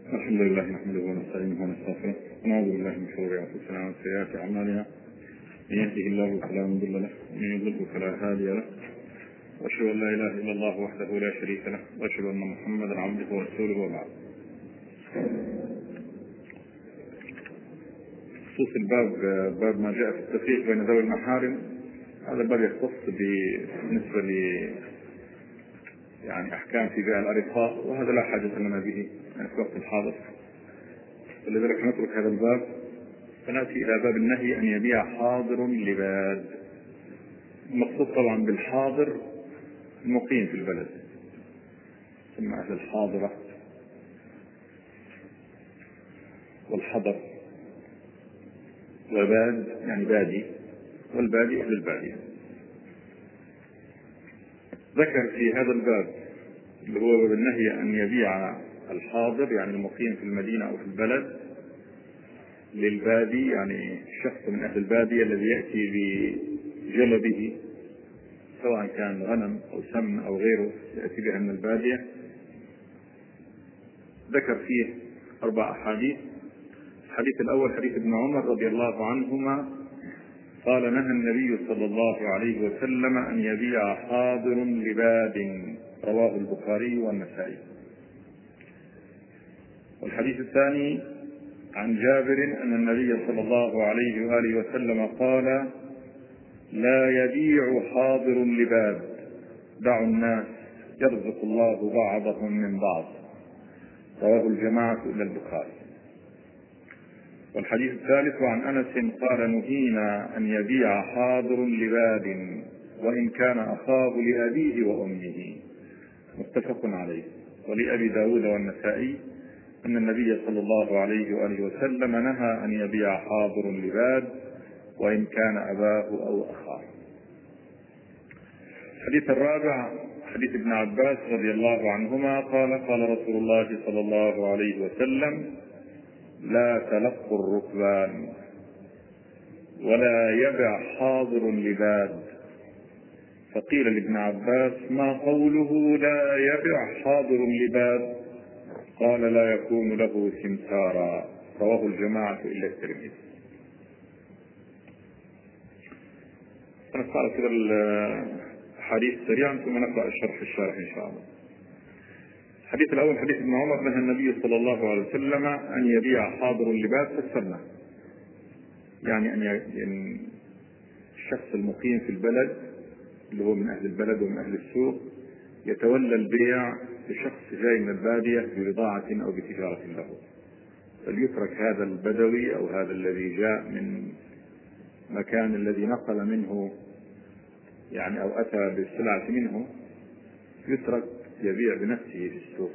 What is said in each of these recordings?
الحمد لله نحمده ونستعينه ونستغفره ونعوذ بالله من شرور انفسنا ومن سيئات اعمالنا. من يهده الله فلا مضل له ومن يضلل فلا هادي له، واشهد ان لا اله الا الله وحده لا شريك له، واشهد ان محمدا عبده ورسوله. وبعد. خصوص الباب باب ما جاء في التفريق بين ذوي المحارم، هذا الباب يختص بالنسبه يعني احكام في بيع الارقاء، وهذا لا حاجه لنا به في الوقت الحاضر، ولذلك نترك هذا الباب فناتي الى باب النهي ان يبيع حاضر لباد. المقصود طبعا بالحاضر المقيم في البلد، ثم اهل الحاضره والحضر، وباد يعني بادي، والبادي اهل الباديه. ذكر في هذا الباب اللي هو باب النهي ان يبيع الحاضر يعني المقيم في المدينه او في البلد للبادي، يعني الشخص من اهل الباديه الذي ياتي بجلبه سواء كان غنم او سمن او غيره ياتي بها من الباديه. ذكر فيه 4 أحاديث. الحديث الاول حديث ابن عمر رضي الله عنهما قال: نهى النبي صلى الله عليه وسلم ان يبيع حاضر لباد، رواه البخاري والنسائي. والحديث الثاني عن جابر ان النبي صلى الله عليه واله وسلم قال: لا يبيع حاضر لباد، دعوا الناس يرزق الله بعضهم من بعض، رواه الجماعة إلا البخاري. والحديث الثالث عن أنس قال: نهينا أن يبيع حاضر لباد وإن كان أخاه لأبيه وأمه، متفق عليه. ولأبي داود والنسائي أن النبي صلى الله عليه وآله وسلم نهى أن يبيع حاضر لباد وإن كان أباه أو أخاه. الحديث الرابع حديث ابن عباس رضي الله عنهما قال: قال رسول الله صلى الله عليه وسلم: لا تلقوا الركبان، ولا يبع حاضر لباد. فقيل لابن عباس: ما قوله لا يبع حاضر لباد؟ قال: لا يكون له سمسارا، رواه الجماعة إلا الترمذي. نقرأ كده الحديث سريعا ثم نقرأ الشرح إن شاء الله. الحديث الأول حديث ابن عمر: نهى النبي صلى الله عليه وسلم أن يبيع حاضر اللباس. فسرنا يعني أن الشخص المقيم في البلد اللي هو من أهل البلد ومن أهل السوق يتولى البيع لشخص جاي من البادية ببضاعة أو بتجارة له، فليترك هذا البدوي أو هذا الذي جاء من مكان الذي نقل منه يعني أو أتى بالسلعة منه، يترك يبيع بنفسه في السوق.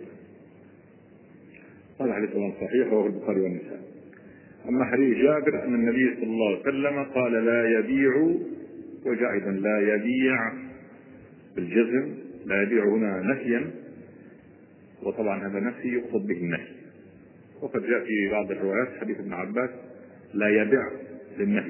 هذا حديث صحيح رواه البخاري والنسائي. أما حديث جابر أن النبي صلى الله عليه وسلم قال: لا يبيع، وجاء أيضا لا يبيع بالجزم، لا يبيع هنا نفيا، وطبعا هذا نفي يقصد به النهي. وقد جاء في بعض الروايات حديث ابن عباس لا يبيع للنهي.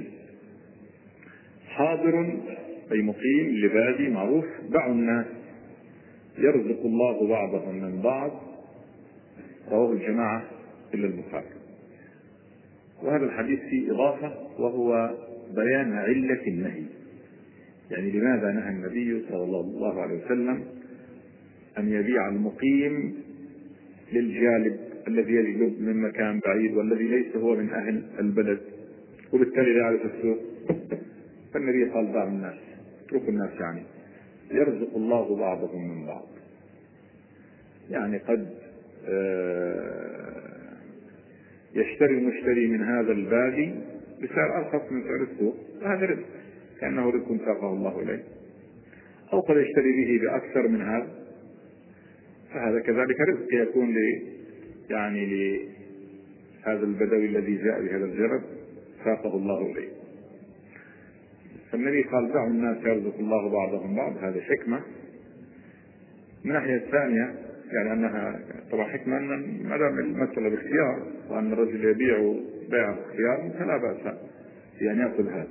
حاضر أي مقيم لبادي معروف، دعوا الناس يرزق الله بعضهم من بعض، رواه الجماعة إلا البخاري. وهذا الحديث فيه إضافة وهو بيان علة النهي، يعني لماذا نهى النبي صلى الله عليه وسلم أن يبيع المقيم للجالب الذي يجلب من مكان بعيد والذي ليس هو من أهل البلد وبالتالي لا يعرف السوق. فالنبي قال: دعوا الناس، اتركوا الناس، يعني يرزق الله بعضهم من بعض. يعني قد يشتري المشتري من هذا البادي بسعر أرخص من سعر السوق، وهذا رزق كأنه رزق ساقه الله إليه، أو قد يشتري به بأكثر من هذا، فهذا كذلك رزق يكون يعني لهذا البدوي الذي جاء بهذا الجرب ساقه الله إليه. فالنبي قال: دعوا الناس يرزق الله بعضهم بعض، هذا حكمة. من الناحية الثانية يعني أنها طبعا حكمة أن ما دام المسألة باختيار وأن الرجل يبيع بيع باختيار فلا بأس يعني يأخذ هذا.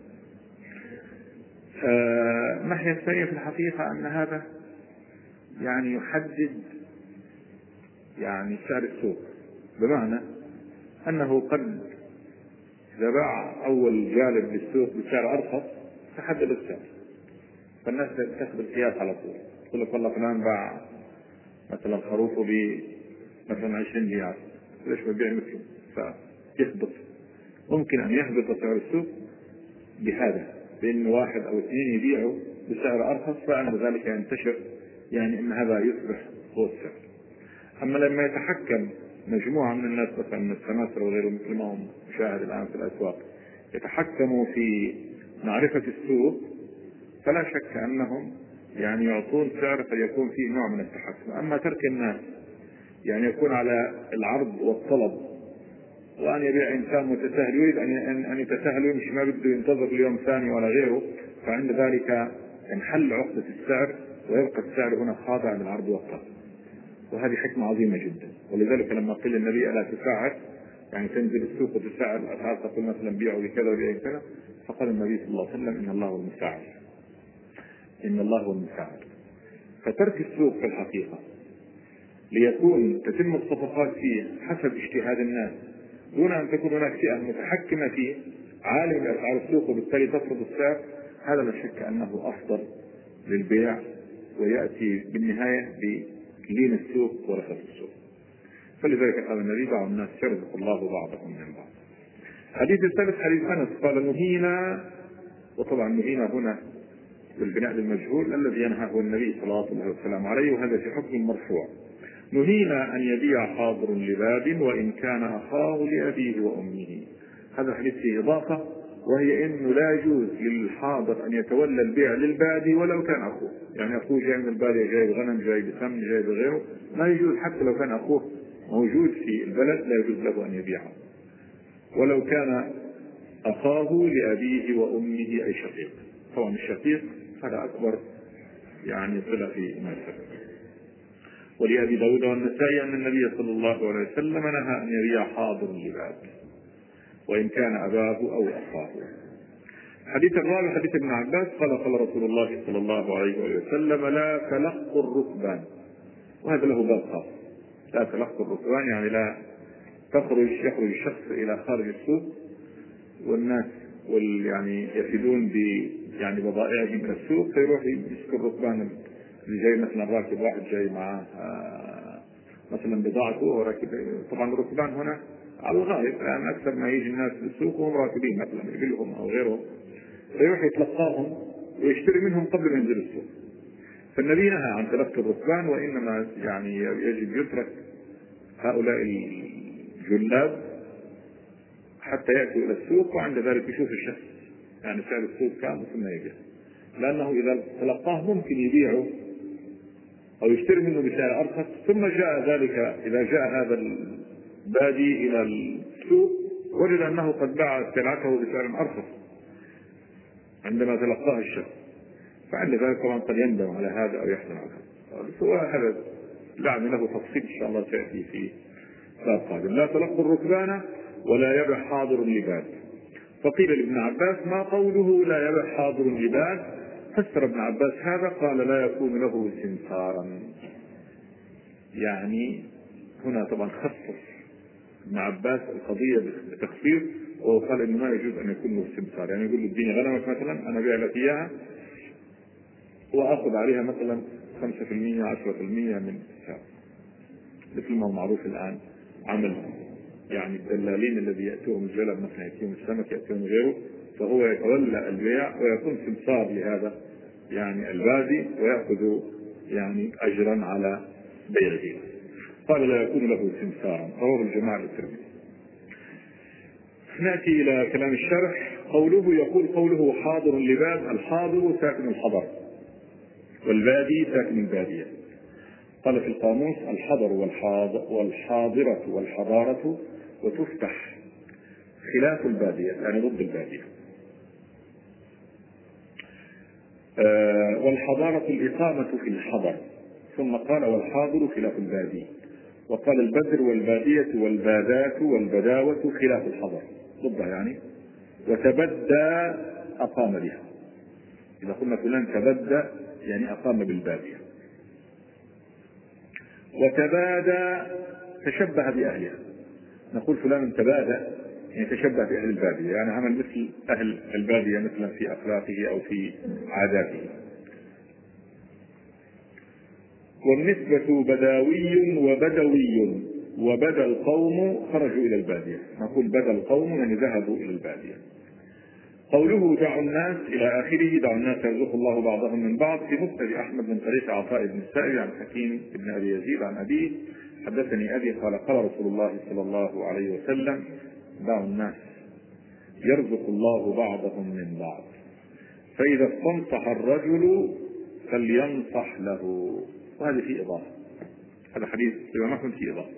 الناحية الثانية في الحقيقة أن هذا يعني يحدد يعني سعر السوق، بمعنى أنه قد إذا باع أول جالب بالسوق بسعر أرخص تحدد السعر، فالناس تاخذ القياس على طول، تقول لك والله فلان باع مثلا خروفه مثلا 20 ريال، ليش ببيع مثله؟ فيهبط، ممكن أن يهبط سعر السوق بهذا، بأن واحد أو اثنين يبيعوا بسعر أرخص، فعند ذلك ينتشر يعني أن هذا يصبح هو السعر. أما لما يتحكم مجموعة من الناس مثلا من السماسرة وغيرهم مثل ما هم مشاهد الآن في الأسواق يتحكموا في معرفة السوق، فلا شك أنهم يعني يعطون سعر فيكون فيه نوع من التحكم. أما ترك الناس يعني يكون على العرض والطلب، وأن يبيع إنسان متساهل يريد أن يتساهل ويمشي، ما بده ينتظر اليوم ثاني ولا غيره، فعند ذلك انحل عقدة السعر ويبقى السعر هنا خاضع للعرض والطلب، وهذه حكمة عظيمة جدا. ولذلك لما قيل النبي ألا تساعر، يعني تنزل السوق وتساعر الأسعار، تقول مثلا بيعوا بكذا وبيعوا بكذا، فقال النبي صلى الله عليه وسلم إن الله هو المساعر، إن الله هو المساعر. فترك السوق في الحقيقة ليكون تتم الصفقات فيه حسب اجتهاد الناس دون أن تكون هناك فئة متحكمة فيه عالم بأسعار السوق وبالتالي تفرض السعر، هذا لا شك أنه أفضل للبيع ويأتي بالنهاية بلين السوق ورخص السوق. فلذلك قال النبي دعوا الناس يرزق الله بعضهم من بعض. حديث الثالث حديث أنس قال نهينا، وطبعا نهينا هنا بالبناء للمجهول الذي ينهاه النبي صلى الله عليه وسلم عليه، وهذا في حكم المرفوع. نهينا أن يبيع حاضر لباد وإن كان أخاه لأبيه وأمه. هذا الحديث فيه إضافة، وهي إنه لا يجوز للحاضر أن يتولى البيع للبادي ولو كان أخوه، يعني أخوه جاي من البادية، جاي بغنم، جاي بسمن، جاي بغيره، ما يجوز حتى لو كان أخوه موجود في البلد، لا يجوز له أن يبيعه ولو كان أخاه لأبيه وأمه أي شقيق. طبعا الشقيق هذا أكبر يعني صلة في المسألة. ولأبي داود والنسائي أن النبي صلى الله عليه وسلم نهى أن يبيع حاضر لباد وإن كان أباه أو أخاه. حديث الرابع حديث ابن عباس قال قال رسول الله صلى الله عليه وسلم لا تلقوا الركبان، وهذا له باب خاص. لا تلقوا الركبان يعني لا يخرج الشخص إلى خارج السوق والناس يعني يفيدون يعني بضائعهم من السوق، فيروح يمسك الركبان اللي جاي مثلا راكب واحد جاي معاه مثلا بضاعته وراكب. طبعا الركبان هنا على الغالب يعني اكثر ما يجي الناس للسوق وهم راكبين مثلا ابلهم او غيرهم، فيروح يتلقاهم ويشتري منهم قبل ما ينزل السوق. فالنبي نهى عن تلقي الركبان، وانما يعني يجب يترك هؤلاء الجلاب حتى ياتوا الى السوق، وعند ذلك يشوف الشخص يعني سعر السوق كام ثم يبيع، لانه اذا تلقاه ممكن يبيعه أو يشتري منه بسعر أرخص، ثم جاء ذلك إذا جاء هذا البادي إلى السوق وجد أنه قد باع سلعته بسعر أرخص عندما تلقاه الشخص، فعند ذلك طبعا قد يندم على هذا أو يحزن على هذا. سواء هذا لعن له تفصيل إن شاء الله تأتي في باب قادم. لا تلقوا الركبان ولا يبع حاضر لباد. فقيل لابن عباس ما قوله لا يبع حاضر لباد؟ فسر ابن عباس هذا قال لا يكون له سمسارا، يعني هنا طبعا خصص ابن عباس القضية بتخصيص، وهو قال انه ما يجوز ان يكون له سمسار، يعني يقول له اديني غنمك مثلا انا بيع لك اياها واخذ عليها مثلا 5% 10% من السعر، مثل ما هو معروف الان عمل يعني الدلالين الذي ياتيهم الجلب مثلا ياتيهم السمك ياتيهم غيره، فهو يتولى البيع ويكون سمسار لهذا يعني البادي ويأخذ يعني أجرا على بيعه. قال لا يكون له سمسارا، رواه الجماعة الترمذي. نأتي إلى كلام الشرح. قوله يقول قوله حاضر لباد، الحاضر ساكن الحضر والبادي ساكن البادية. قال في القاموس الحضر والحاضرة والحضارة، وتفتح خلاف البادية يعني ضد البادية. والحضارة الإقامة في الحضر، ثم قال والحاضر خلاف البادي، وقال البدر والبادية والبادات والبداوة خلاف الحضر ضدها يعني. وتبدى أقام بها، إذا قلنا فلان تبدى يعني أقام بالبادية. وتبادى تشبه بأهلها، نقول فلان تبادى يتشبه بأهل البادية، يعني عمل مثل أهل البادية مثلا في أخلاقه أو في عاداته. والنسبة بداوي وبدوي، وبدا القوم خرجوا إلى البادية. نقول بدا القوم يعني ذهبوا إلى البادية. قوله دعوا الناس إلى آخره، دعوا الناس يرزق الله بعضهم من بعض، في مسند أحمد من طريق عطاء بن السائب عن حكيم بن أبي يزيد عن أبيه حدثني أبي قال قال رسول الله صلى الله عليه وسلم دعوا الناس يرزق الله بعضهم من بعض، فإذا استنصح الرجل فلينصح له. وهذه في إضافة، هذا حديث إذا ما كنت في إضافة.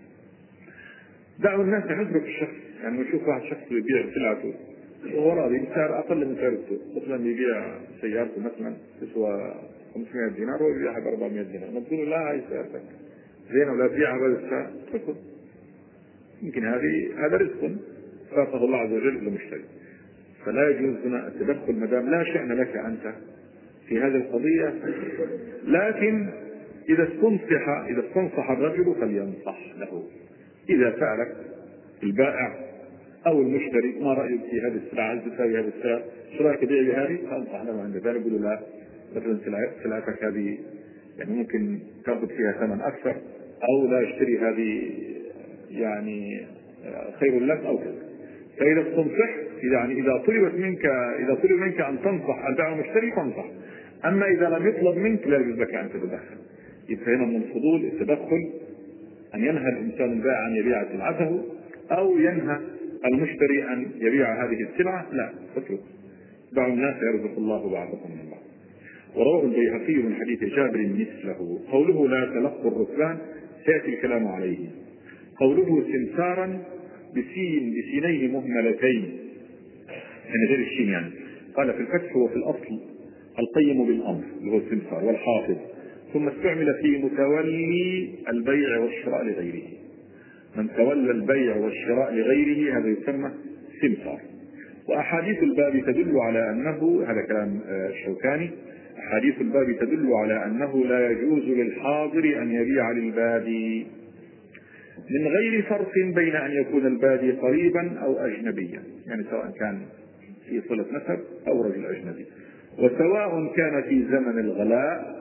دعوا الناس يترك الشخص، يعني نشوف واحد شخص يبيع سلعته وهو راضي بسعر أقل من سعر السوق، مثلا يبيع سيارته مثلا تسوى 500 دينار وهو يبيعها ب 400 دينار، نقول لا هاي سيارتك زين ولا تبيعها بهذا السعر، اتركه، يمكن هذا رزق خلقه الله عز وجل للمشتري. فلا يجوز هنا التدخل ما دام لا شأن لك أنت في هذه القضية. لكن إذا استنصح الرجل فلينصح له. إذا سألك البائع أو المشتري ما رأيك في هذه السلعة، هل تساوي هذا السعر، شو رأيك تبيع بهذه؟ فأنصح له عند ذلك، يقول له لا مثلا سلعتك هذه يعني ممكن تأخذ فيها ثمن أكثر، أو لا اشتري هذه يعني خير لك أو كذا. فإذا استنصح يعني إذا طلب منك أن تنصح البائع المشتري فانصح. أما إذا لم يطلب منك لا يجوز لك أن تتدخل. يبقى هنا من الفضول التدخل، أن ينهى الإنسان البائع أن يبيع سلعته أو ينهى المشتري أن يبيع هذه السلعة، لا اترك. دعوا الناس يرزق الله بعضهم من بعض. ورواه البيهقي من حديث جابر مثله. قوله لا تلقوا الركبان سيأتي الكلام عليه. قوله سمسارا بسينين مهملتين يعني غير الشين، يعني قال في الفتح وفي الأصل القيم بالأمر اللي هو السمسار والحافظ، ثم استعمل في متولي البيع والشراء لغيره. من تولى البيع والشراء لغيره هذا يسمى سمسار. وأحاديث الباب تدل على أنه، هذا كلام الشوكاني، أحاديث الباب تدل على أنه لا يجوز للحاضر أن يبيع للبادي من غير فرق بين أن يكون البادي قريبا أو أجنبيا، يعني سواء كان في صلة نسب أو رجل أجنبي، وسواء كان في زمن الغلاء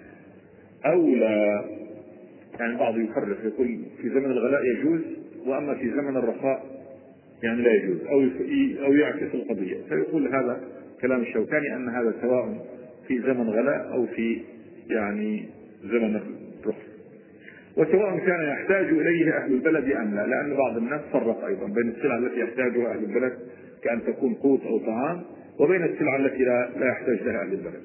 أو لا. يعني بعض يفرق يقول في زمن الغلاء يجوز، وأما في زمن الرخاء يعني لا يجوز، أو يعكس القضية. فيقول هذا كلام الشوكاني أن هذا سواء في زمن غلاء أو في يعني زمن الرخاء، وسواء كان يحتاج إليه أهل البلد أم لا، لأن بعض الناس فرق أيضا بين السلع التي يحتاجها أهل البلد كأن تكون قوت أو طعام، وبين السلع التي لا يحتاج لها أهل البلد.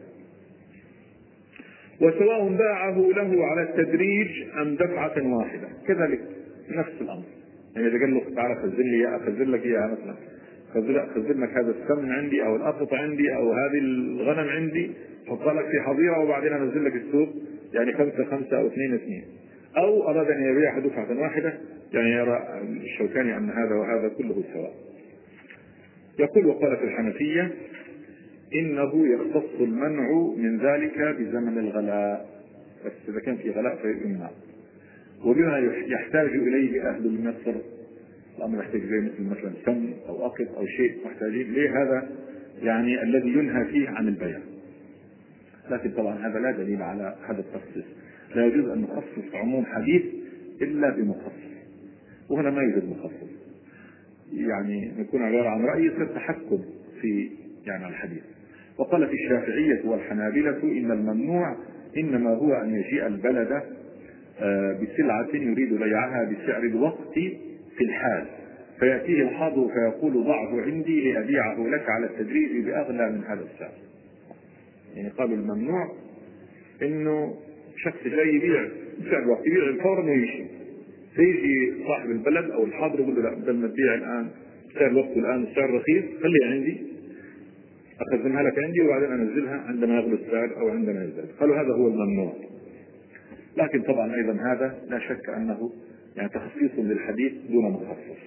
وسواء باعه له على التدريج أم دفعة واحدة، كذلك نفس الأمر. يعني إذا قال له تعالى خزن لك إياها مثلا، خزن لك هذا السمن عندي أو الأقط عندي أو هذه الغنم عندي، حطها لك في حظيرة وبعدين أنزل لك السوق يعني 5 أو 2، أو أراد أن يبيعها دفعة واحدة، يعني يرى الشوكاني أن هذا وهذا كله سواء. يقول وقال في الحنفية إنه يختص المنع من ذلك بزمن الغلاء، بس إذا كان في غلاء فيمنع. وبما يحتاج إليه أهل مصر، الأمر يحتاج إليه مثلا سمن أو أقط أو شيء محتاجين ليه، هذا يعني الذي ينهى فيه عن البيع. لكن طبعا هذا لا دليل على هذا التخصيص، لا يجوز أن نخصص عموم حديث إلا بمخصص، وهنا ما يوجد مخصص، يعني يكون عبارة عن رأي التحكم في يعني الحديث. وقال في الشافعية والحنابلة إن الممنوع إنما هو أن يجيء البلد بسلعة يريد بيعها بسعر الوقت في الحال، فيأتيه الحاضر فيقول ضعه عندي لأبيعه لك على التدريج بأغلى من هذا السعر. يعني قالوا الممنوع إنه شخص جاي يبيع بسعر الوقت، يبيع فورا ويمشي، فيجي صاحب البلد أو الحاضر يقول له لا، بدل ما تبيع الآن سعر الوقت الآن السعر رخيص، خليها عندي أخزنها لك عندي وبعدين أنزلها عندما يغلو السعر أو عندما يزداد. قالوا هذا هو الممنوع. لكن طبعا أيضا هذا لا شك أنه يعني تخصيص للحديث دون مخصص.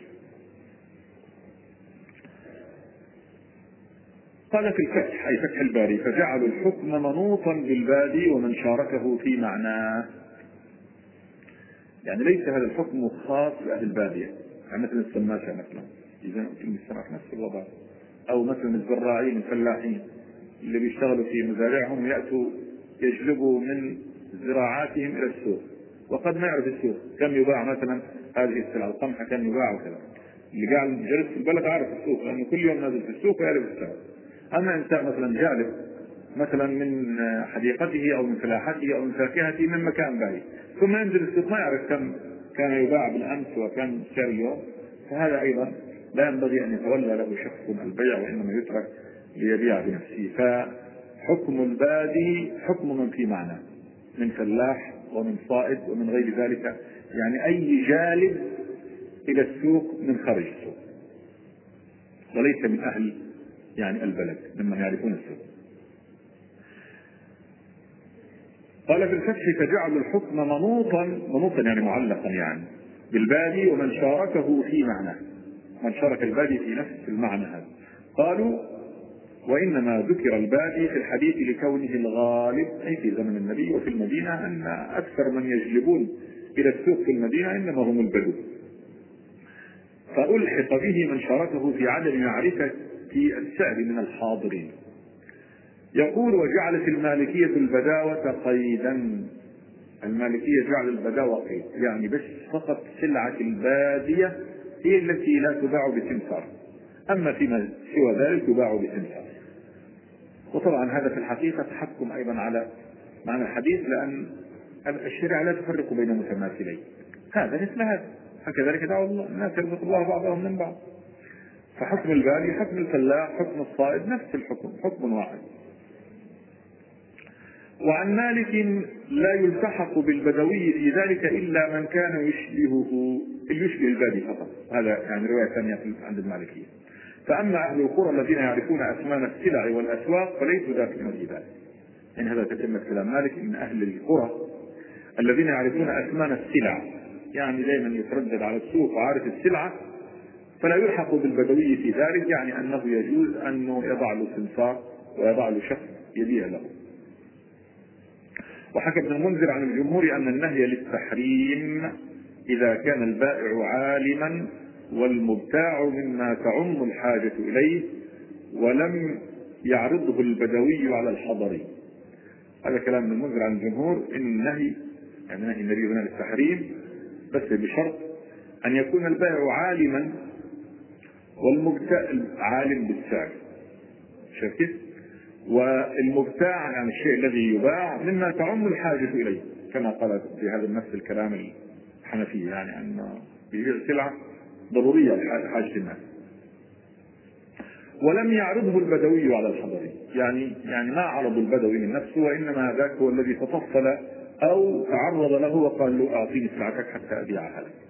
قال في الفتح أي فتح الباري فجعلوا الحكم منوطا بالبادي ومن شاركه في معناه، يعني ليس هذا الحكم خاص بأهل البادية، يعني مثل السماشة مثلا، إذا السمك نفس الوضع، أو مثلا الزراعين الفلاحين اللي بيشتغلوا في مزارعهم يأتوا يجلبوا من زراعاتهم إلى السوق، وقد ما يعرف السوق كم يباع مثلا هذه السلعة، القمح كم يباع وكذا. اللي قاعد جالس في البلد عارف السوق لأنه كل يوم نازل في السوق ويعرف السعر. أما إنسان مثلا جالب مثلا من حديقته أو من فلاحته أو من فاكهته من مكان بعيد ثم ينزل السوق ما يعرف كم كان يباع بالأمس وكم سعر اليوم، فهذا أيضا لا ينبغي أن يتولى له شخص البيع، وإنما يترك ليبيع بنفسه. فحكم البادي حكم من في معنى، من فلاح ومن صائد ومن غير ذلك، يعني أي جالب إلى السوق من خارج السوق، وليس من أهل يعني البلد ممن يعرفون السوق. قال في الفتح فجعلوا الحكم منوطا يعني معلقا يعني بالبادي ومن شاركه في معناه، من شارك البادي في نفس المعنى هذا. قالوا وإنما ذكر البادي في الحديث لكونه الغالب أي في زمن النبي وفي المدينة أن أكثر من يجلبون إلى السوق في المدينة إنما هم البدو، فألحق به من شاركه في عدم معرفة السعر من الحاضرين. يقول وجعلت المالكية البداوة قيدا، المالكية جعل البداوة قيد، يعني بس فقط سلعة البادية هي التي لا تباع بسمسار، أما فيما سوى ذلك تباع بسمسار. وطبعا هذا في الحقيقة تحكم أيضا على معنى الحديث، لأن الشريعة لا تفرق بين متماثلين، هذا مثل هذا، هكذلك دعوا الله الناس يرزق الله بعضهم من بعض. فحكم البادي حكم الفلاح حكم الصائد نفس الحكم، حكم واحد. وعن مالك لا يلتحق بالبدوي في ذلك إلا من كان يشبه البادي فقط، هذا يعني رواية ثانية عند المالكية. فأما أهل القرى الذين يعرفون أثمان السلع والأسواق فليسوا داخلين في ذلك، يعني هذا تتم كلام مالك إن أهل القرى الذين يعرفون أثمان السلع، يعني دائما يتردد على السوق وعارف السلعة، فلا يلحق بالبدوي في ذلك، يعني أنه يجوز أنه يضع له سمسار ويضع له شخص يبيع له. وحكى ابن المنذر عن الجمهور أن النهي للتحريم إذا كان البائع عالما والمبتاع مما تعم الحاجة إليه ولم يعرضه البدوي على الحضري. هذا كلام ابن المنذر عن الجمهور إن النهي يعني نهي النبي هنا للتحريم بس بشرط أن يكون البائع عالما والمبتاع عالم بالسعر، شايف؟ والمبتاع يعني الشيء الذي يباع مما تعم الحاجة إليه، كما قال في هذا نفس الكلام الحنفية، يعني أن يبيع سلعة ضرورية لحاجة الناس. ولم يعرضه البدوي على الحضري، يعني ما عرض البدوي من نفسه، وإنما ذاك هو الذي تفصل أو تعرض له وقال له أعطيني سلعتك حتى أبيعها لك.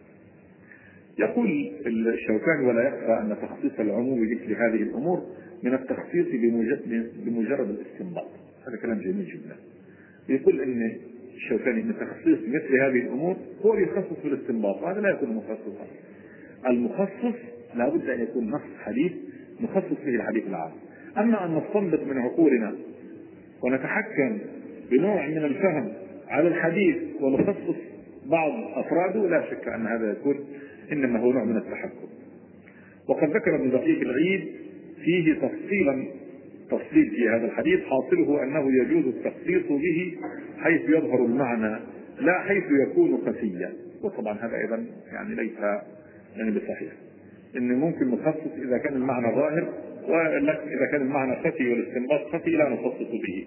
يقول الشوكاني ولا يخفى أن تخصيص العموم مثل هذه الأمور من التخصيص بمجرد الاستنباط. هذا كلام جميل جدا. يقول ان الشوكاني ان تخصيص مثل هذه الامور هو يخصص بالاستنباط، وهذا لا يكون مخصصا. المخصص لابد ان يكون نص حديث نخصص به الحديث العام. اما ان نستنبط من عقولنا ونتحكم بنوع من الفهم على الحديث ونخصص بعض افراده، لا شك ان هذا يكون انما هو نوع من التحكم. وقد ذكر ابن دقيق العيد فيه تفصيل في هذا الحديث، حاصله أنه يجوز التخصيص به حيث يظهر المعنى لا حيث يكون خفيا. وطبعا هذا أيضا يعني ليس يعني بصحيح، إن ممكن نخصص إذا كان المعنى ظاهر، ولكن إذا كان المعنى خفي والاستنباط خفي لا نخصص به.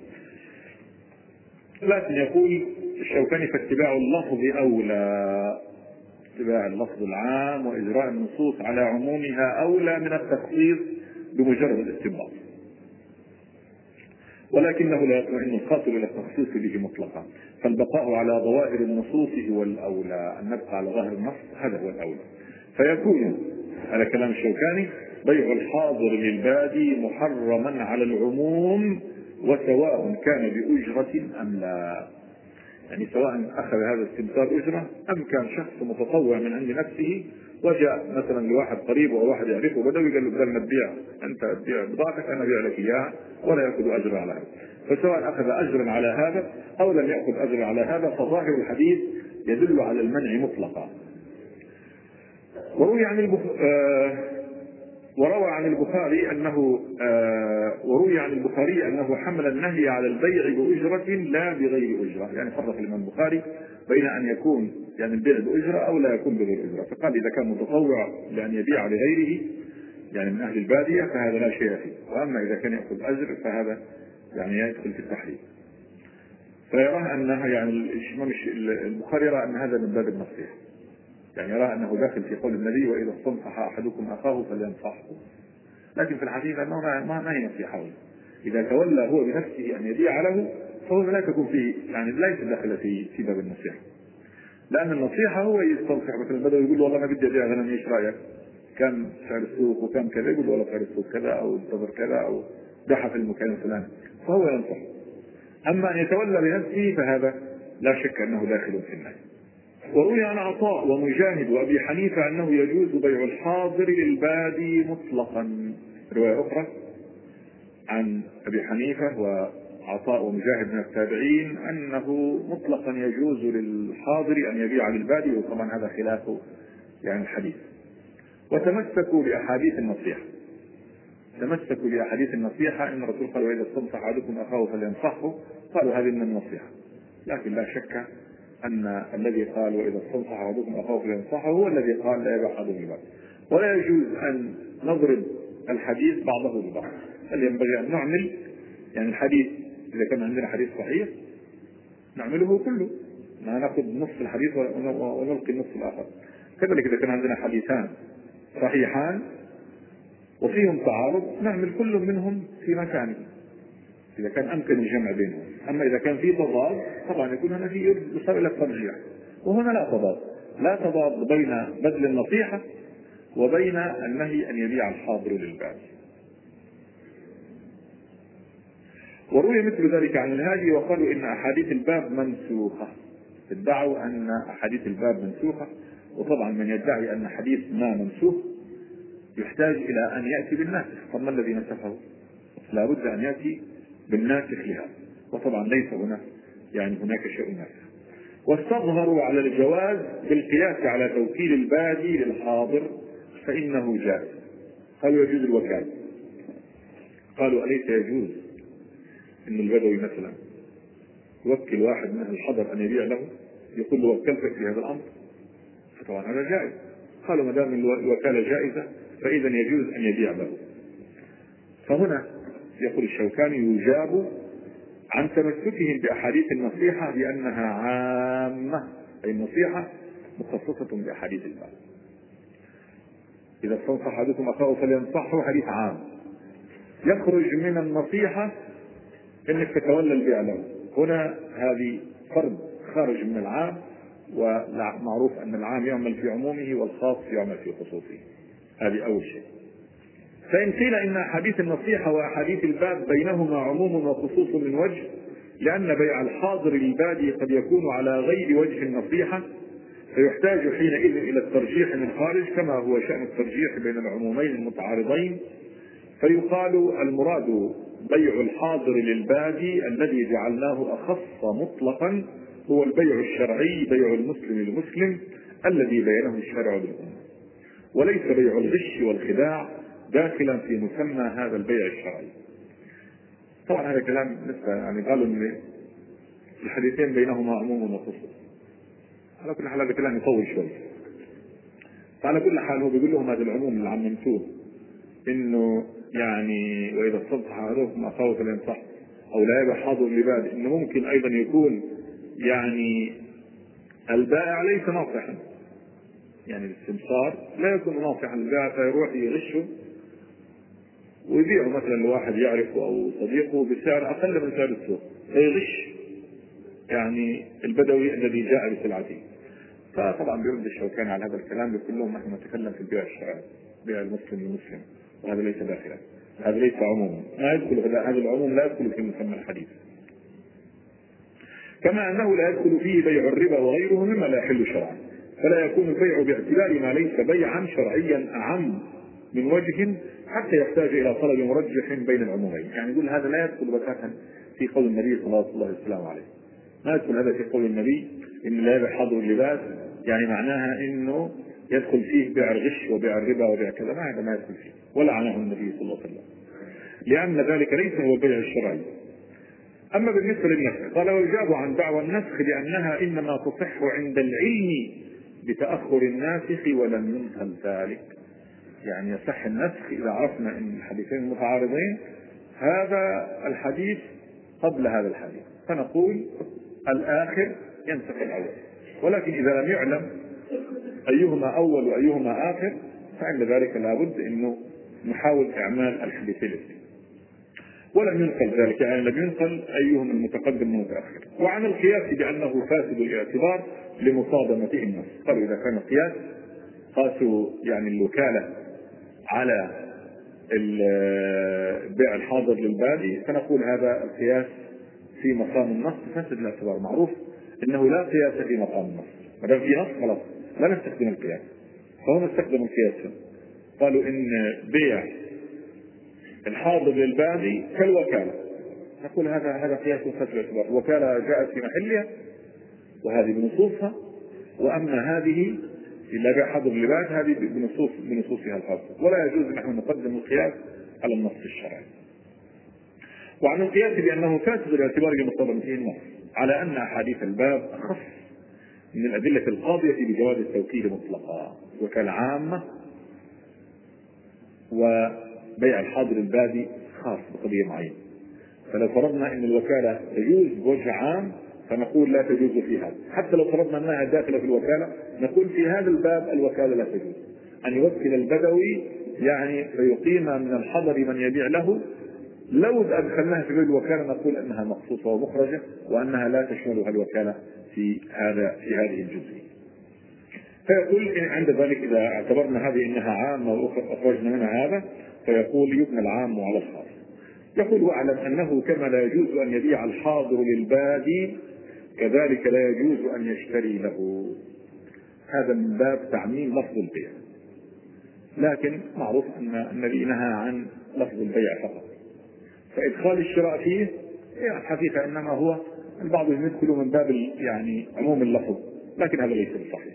لكن يقول الشوكاني فاتباع اللفظ أولى، اتباع اللفظ العام وإجراء النصوص على عمومها أولى من التخصيص بمجرد الاستنباط، ولكنه لا يطمئن الخاطر إلى التخصيص به مطلقا، فالبقاء على ظواهر النصوص هو الأولى، أن نبقى على ظاهر النص هذا هو الأولى. فيكون على كلام الشوكاني بيع الحاضر للبادي محرما على العموم وسواء كان بأجرة أم لا، يعني سواء أخذ هذا السمسار أجرة أم كان شخص متطوع من عند نفسه وجاء مثلا لواحد قريب أو واحد يعرفه بدوي قال له بدل ما تبيع أنت تبيع بضاعتك أنا أبيع لك إياها ولا يأخذ أجر على هذا. فسواء أخذ أجرا على هذا أو لم يأخذ أجرا على هذا فظاهر الحديث يدل على المنع مطلقا. وروي عن البخاري أنه حمل النهي على البيع بأجرة لا بغير أجرة، يعني فرق الإمام البخاري بين أن يكون يعني البيع بأجرة أو لا يكون بغير أجرة، فقال إذا كان متطوع لأن يبيع لغيره يعني من أهل البادية فهذا لا شيء فيه، وأما إذا كان يأخذ أجر فهذا يعني يدخل في التحريم. فيرى أنها يعني الإمام البخاري يرى أن هذا من باب النصيحة، يعني يرى أنه داخل في قول النبي وإذا استنصح أحدكم أخاه فلينصحه، لكن في الحقيقة أنه ما هي نصيحة. إذا تولى هو بنفسه أن يبيع له فهو لا تكون فيه يعني ليس داخل في باب النصيحة، لأن النصيحة هو يستنصح مثلا بدل يقول والله ما بدي أبيع غنم ايش رأيك؟ كم سعر السوق وكم كذا، يقول والله سعر السوق كذا أو انتظر كذا أو بيعها في المكان الفلاني، فهو ينصح. أما أن يتولى بنفسه فهذا لا شك أنه داخل في النهي. وروي عن عطاء ومجاهد وأبي حنيفة أنه يجوز بيع الحاضر للبادي مطلقا. رواية أخرى عن أبي حنيفة وعطاء ومجاهد من التابعين أنه مطلقا يجوز للحاضر أن يبيع للبادي، وطبعا هذا خلاف يعني الحديث. وتمسكوا بأحاديث النصيحة، تمسكوا بأحاديث النصيحة إن الرسول قال وإذا استنصح أحدكم أخاه فلينصحه، قالوا هذه من النصيحة، لكن لا شك أن الذي قال وإذا استنصح أحدكم أخاه فلينصحه هو الذي قال لا يبيع أحدهم لبعض. ولا يجوز أن نضرب الحديث بعضه ببعض، بل ينبغي أن نعمل يعني الحديث إذا كان عندنا حديث صحيح نعمله كله، ما نأخذ نصف الحديث ونلقي النصف الآخر. كذلك إذا كان عندنا حديثان صحيحان وفيهم تعارض نعمل كل منهم في مكانه إذا كان أمكن الجمع بينهم. أما إذا كان في تضاد طبعا يكون هنا في يصار إلى الترجيح، وهنا لا تضاد بين بذل النصيحة وبين النهي أن يبيع الحاضر للبادي. وروي مثل ذلك عن الهادي وقالوا إن أحاديث الباب منسوخة، ادعوا أن أحاديث الباب منسوخة، وطبعا من يدعي أن حديث ما منسوخ يحتاج إلى أن يأتي بالناسخ، فما الذي نسخه؟ لا بد أن يأتي بالناسخ لها، وطبعا ليس هناك شيء ناسخ. واستظهروا على الجواز بالقياس على توكيل البادي للحاضر فإنه جائز، قالوا يجوز الوكالة. قالوا أليس يجوز إن البدوي مثلا يوكل واحد من الحضر أن يبيع له، يقول له وكلتك في هذا الأمر، فطبعا هذا جائز. قالوا ما دام الوكالة جائزة فإذا يجوز أن يبيع له. فهنا يقول الشوكاني يجاب عن تمسكهم بأحاديث النصيحة بأنها عامة، أي النصيحة مخصصة بأحاديث الباب. إذا استنصح أحدكم أخاه فلينصحه حديث عام، يخرج من النصيحة إنك تتولى البيع له، هنا هذه فرد خارج من العام، ومعروف أن العام يعمل في عمومه والخاص يعمل في خصوصه، هذه أول شيء. فإن قيل إن أحاديث النصيحة وأحاديث الباب بينهما عموم وخصوص من وجه، لأن بيع الحاضر للبادي قد يكون على غير وجه النصيحة، فيحتاج حينئذ إلى الترجيح من خارج، كما هو شأن الترجيح بين العمومين المتعارضين، فيقال المراد بيع الحاضر للبادي الذي جعلناه أخص مطلقا هو البيع الشرعي، بيع المسلم للمسلم الذي بينه الشرع بالأمة، وليس بيع الغش والخداع داخلا في مسمى هذا البيع الشرعي. طبعا هذا كلام لسه قالوا ان الحديثين بينهما عموم وخصوص، على كل حال هذا كلام يطول شوي. فعلى كل حال هو بيقول لهم هذا العموم اللي عممتوه انه واذا استنصح احدكم اخاه فلينصح او لا يبيع حاضر لبادي، انه ممكن ايضا يكون البائع ليس ناصحا، الاستمصار لا يكون ناصحا للبائع فيروح يغشه ويبيعه مثلا لواحد يعرفه او صديقه بسعر اقل من سعر السوق، فيغش البدوي الذي جاء بسلعته. فطبعا بيرد الشوكاني على هذا الكلام، يقول لهم نحن نتكلم في البيع الشرعي، بيع المسلم للمسلم، وهذا ليس داخلا، هذا ليس عموما، ما يدخل هذا العموم لا يدخل في مسمى الحديث. كما انه لا يدخل فيه بيع الربا وغيره مما لا يحل شرعا، فلا يكون البيع باعتبار ما ليس بيعا شرعيا اعم من وجه حتى يحتاج الى طلب مرجح بين العمومين. يقول هذا لا يدخل بتاتا في قول النبي صلى الله عليه وسلم عليه، ما يدخل هذا في قول النبي ان لا يبيع حاضر اللباس، معناها انه يدخل فيه بيع الغش وبيع الربا وبيع كذا، هذا ما يدخل فيه، ولعنه النبي صلى الله عليه وسلم، لأن ذلك ليس هو البيع الشرعي. أما بالنسبة للنسخ قال ويجاب عن دعوى النسخ بأنها إنما تصح عند العلم بتأخر الناسخ ولم ينقل ذلك. يعني يصح النسخ إذا عرفنا أن الحديثين متعارضين، هذا الحديث قبل هذا الحديث فنقول الآخر ينسخ الأول، ولكن إذا لم يعلم أيهما أول وأيهما آخر فعند ذلك لابد أنه نحاول إعمال الحديثين الاثنين. ولم ينقل ذلك، يعني لم ينقل أيهم المتقدم والمتأخر. وعن القياس بأنه فاسد الاعتبار لمصادمته النص، قالوا إذا كان القياس قاسوا يعني الوكالة على البيع الحاضر للبادي، فنقول هذا القياس في مقام النص فاسد الاعتبار. معروف انه لا قياس في مقام النص، ما دام في نص خلاص لا نستخدم القياس، فهم استخدموا القياس. قالوا ان بيع الحاضر للبادي كالوكالة، نقول هذا قياس فاسد الاعتبار. الوكالة جاءت في محلها وهذه بنصوصها، واما هذه إلا بيع حاضر للبادي هذه بنصوصها الخاصة، ولا يجوز نحن نقدم القياس على النص الشرعي. وعن القياس بأنه فاسد الاعتبار لمصادمته النص، على أن أحاديث الباب أخص من الأدلة القاضية بجواز التوكيل مطلقا، وكان عامة، وبيع الحاضر البادي خاص بقضية معينة. فلو فرضنا أن الوكالة تجوز بوجه عام فنقول لا تجوز في هذا، حتى لو فرضنا أنها داخلة في الوكالة نقول في هذا الباب الوكالة لا تجوز، أن يوكل البدوي يعني فيقيم من الحضر من يبيع له، لو أدخلناها في باب الوكالة نقول أنها مخصوصة ومخرجة، وأنها لا تشملها الوكالة في هذه الجزئية. فيقول عند ذلك إذا اعتبرنا هذه أنها عامة وأخرجنا منها هذا، فيقول يبنى العام على الخاص. يقول واعلم أنه كما لا يجوز أن يبيع الحاضر للبادي كذلك لا يجوز أن يشتري له. هذا من باب تعميم لفظ البيع، لكن معروف أن النبي نهى عن لفظ البيع فقط، فإدخال الشراء فيه يعني الحقيقة إنما هو البعض يدخل من باب يعني عموم اللفظ، لكن هذا ليس بصحيح.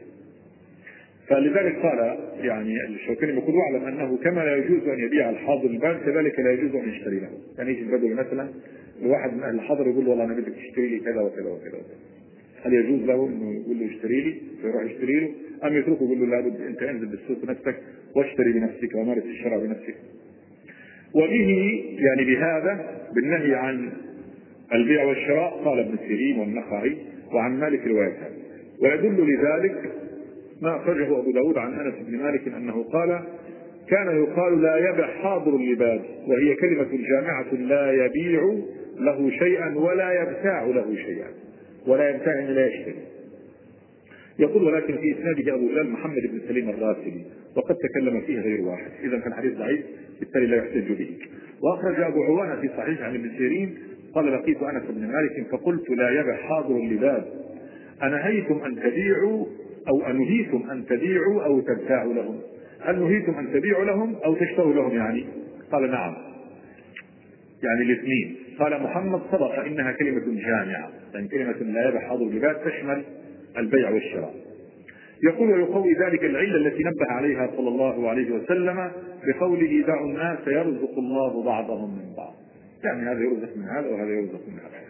فلذلك قال يعني الشوكاني يقول واعلم أنه كما لا يجوز أن يبيع الحاضر الباب كذلك لا يجوز أن يشتري له. يعني يجي البدوي مثلا الواحد من أهل الحضر يقول والله أنا بدك تشتري لي كذا وكذا وكذا، هل يجوز له انه يقول له اشتري لي فيروح يشتري له، ام يتركه يقول له لابد انت انزل بالسوق بنفسك واشتري بنفسك ومارس الشراء بنفسك؟ وبه يعني بهذا بالنهي عن البيع والشراء قال ابن سيرين والنخعي وعن مالك رواية هذا. ويدل لذلك ما أخرجه أبو داود عن أنس بن مالك أنه قال كان يقال لا يبيع حاضر لباد، وهي كلمة جامعة لا يبيع له شيئا ولا يبتاع له شيئا، ولا يبتاع يعني لا يشتري. يقول ولكن في إسناده أبو هلال محمد بن سليم الراسلي وقد تكلم فيه غير واحد، إذا كان حديث ضعيف بالتالي لا يحتج به. وأخرج أبو عوانة في صحيح عن ابن سيرين قال لقيت أنس بن مالك فقلت لا يبيع حاضر لباد أنهيتم أن تبيعوا أو أنهيتم أن تبيعوا أو تبتاعوا لهم؟ هل نهيتم أن تبيعوا لهم أو تشتروا لهم يعني؟ قال نعم، يعني الاثنين. قال محمد صدق إنها كلمة جامعة، يعني كلمة لا يبيع حاضر لباد تشمل البيع والشراء. يقول ويقوي ذلك العلة التي نبه عليها صلى الله عليه وسلم بقوله دعوا الناس يرزق الله بعضهم من بعض، يعني هذا يرزق من هذا وهذا يرزق من هذا.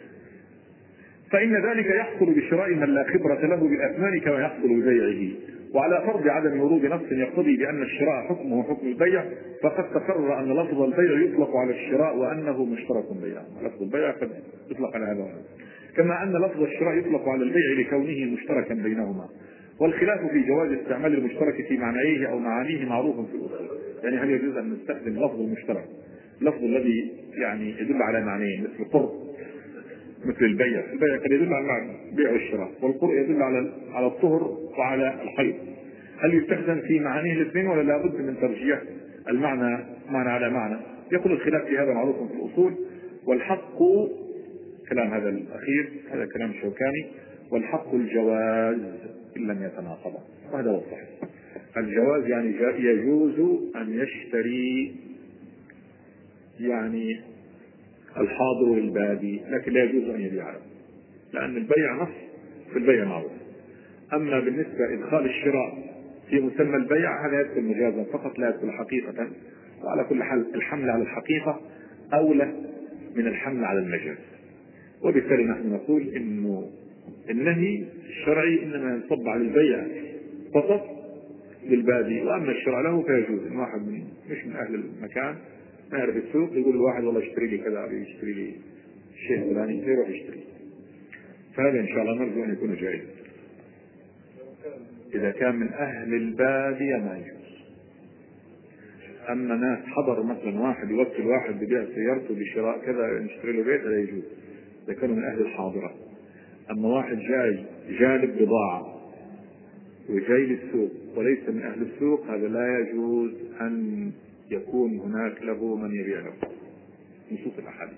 فإن ذلك يحصل بشراء من لا خبرة له بالأثمان كما يحصل ببيعه. وعلى فرض عدم ورود نص يقتضي بأن الشراء حكمه حكم البيع فقد تقرر أن لفظ البيع يطلق على الشراء وأنه مشترك بينهما. لفظ البيع قد يطلق على هذا، كما أن لفظ الشراء يطلق على البيع لكونه مشتركا بينهما. والخلاف في جواز استعمال المشترك في معنيه أو معانيه معروف في الأصول. يعني هل يجوز أن نستخدم لفظ المشترك، لفظ الذي يعني يدل على معنيين مثل القرء مثل البيع قد يدل على البيع والشراء، والقرء يدل على الطهر وعلى الحيض. هل يستخدم في معانيه الاثنين ولا لابد من ترجيح المعنى معنى على معنى؟ يقول الخلاف في هذا معروف في الأصول. والحق كلام هذا الأخير هذا كلام الشوكاني، والحق الجواز إن لم يتناقضا، وهذا هو الصحيح. الجواز يعني يجوز أن يشتري يعني الحاضر للبادي، لكن لا يجوز أن يبيع له، لأن البيع نص في البيع معروف. أما بالنسبة إدخال الشراء في مسمى البيع هذا يدخل مجازا فقط لا يدخل حقيقة. وعلى كل حال الحمل على الحقيقة أولى من الحمل على المجاز. وبالتالي نحن نقول إنه النهي الشرعي إنما ينصب على البيع فقط للبادي، وأما الشرع له فيجوز إن واحد مش من أهل المكان ما يعرف السوق يقول الواحد والله اشتري لي كذا، يشتري لي شيء فلاني يروح يشتري. فهذا إن شاء الله نرجو أن يكون جائز. إذا كان من أهل البادية ما يجوز. أما ناس حضر مثلا واحد يوكل واحد ببيع سيارته بشراء كذا نشتري له بيت، لا يجوز إذا كانوا من أهل الحاضرة. أما واحد جاي جالب بضاعة وجاي للسوق وليس من أهل السوق، هذا لا يجوز أن يكون هناك له من يبيع له. نصوص الأحاديث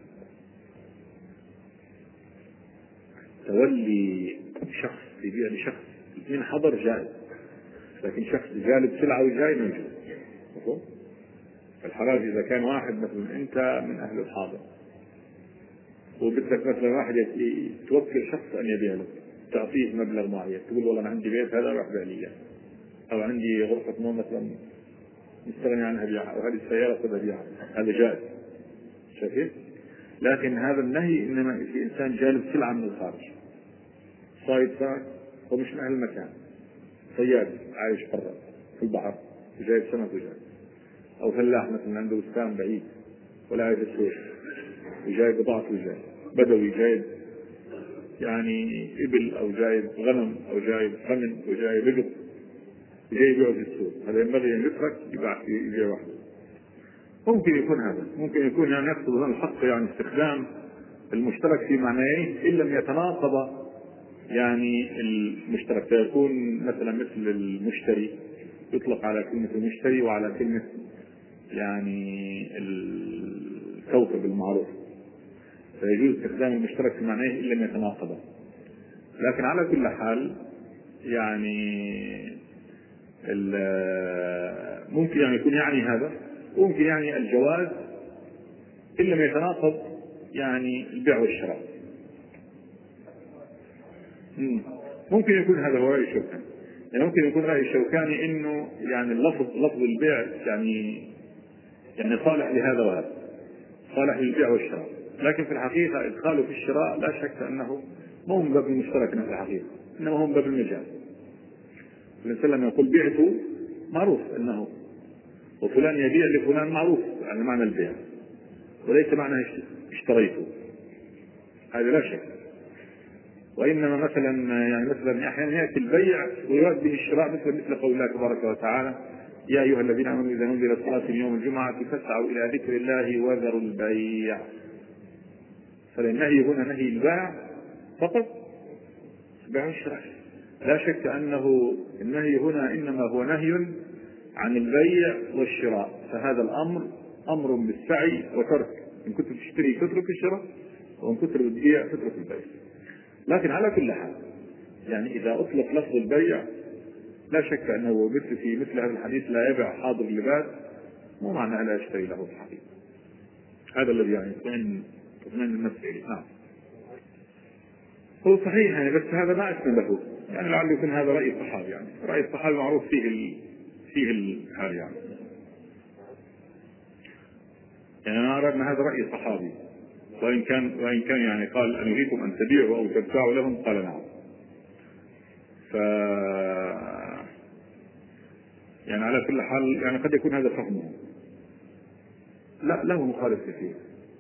تولي شخص يبيع لشخص من حضر جائز، لكن شخص جالب سلعة وجاي ما يجوز. الحراج إذا كان واحد مثلا أنت من أهل الحاضر وبدك مثلا واحد توكل شخص أن يبيع له، تعطيه مبلغ معين، تقول والله أنا عندي بيت هذا راح بيع لي، أو عندي غرفة نوم مثلا مستغني عنها بيعها، وهذه السيارة خذها بيعها، هذا جائز. شايفين؟ لكن هذا النهي إنما في إنسان جالب سلعة من الخارج، صايد سمك هو مش من أهل المكان، صياد عايش برا في البحر وجايب سمك وجايب، أو فلاح مثلا عنده بستان بعيد ولا عايز السوق وجايب بضاعة وجايب، بدوي جايب يعني إبل أو جايب غنم أو جايب خمن وجايب بقر وجاي يبيعه في السوق، هذا ينبغي أن يترك يبيع وحده. ممكن يكون هذا، ممكن يكون يعني يقصد هنا الحق يعني استخدام المشترك في معنيين إن لم يتناقض يعني المشترك، فيكون مثلا مثل المشتري يطلق على كلمة المشتري وعلى كلمة يعني الكوكب المعروف، فيجوز استخدام المشترك في معنيه إن لم يتناقض. لكن على كل حال يعني ممكن يعني يكون يعني هذا، وممكن يعني الجواز إن لم يتناقض يعني البيع والشراء. ممكن يكون هذا هو رأي الشوكاني، يعني ممكن يكون رأي الشوكاني إنه يعني لفظ البيع يعني صالح لهذا وهذا، صالح للبيع والشراء، لكن في الحقيقة إدخاله في الشراء لا شك أنه مو من باب المشترك في الحقيقة، إنما هو من باب المجاز. النبي لما يقول بعته معروف أنه وفلان يبيع لفلان معروف يعني معنى البيع، وليس معنى اشتريته، هذا لا شك. وإنما مثلا يعني مثلا أحيانا يأتي البيع ويراد به الشراء مثل قول الله تبارك وتعالى يا أيها الذين آمنوا إذا نودي للصلاة من يوم الجمعة فاسعوا إلى ذكر الله وذروا البيع. فالنهي هنا نهي البيع فقط، بيع الشراء. لا شك أنه النهي هنا إنما هو نهي عن البيع والشراء، فهذا الأمر أمر بالسعي وترك، إن كنت تشتري تترك الشراء وإن كنت تبيع تترك البيع. لكن على كل حال يعني إذا أطلق لفظ البيع لا شك أنه مثل في مثل هذا الحديث لا يبيع حاضر لباد، مو معنى لا يشتري له الحقيقة. هذا الذي يعني يطمئن النفس إليه. نعم هو صحيح يعني، بس هذا ما أسمى له يعني، لعله يكون هذا رأي الصحابي، يعني رأي الصحابي معروف فيه هذا يعني أنا أرى أن هذا رأي صحابي، وإن كان يعني قال أن يريكم أن تبيعوا أو تدفعوا لهم، قال نعم. يعني على كل حال يعني قد يكون هذا فهمه، لا له مخالف كثير.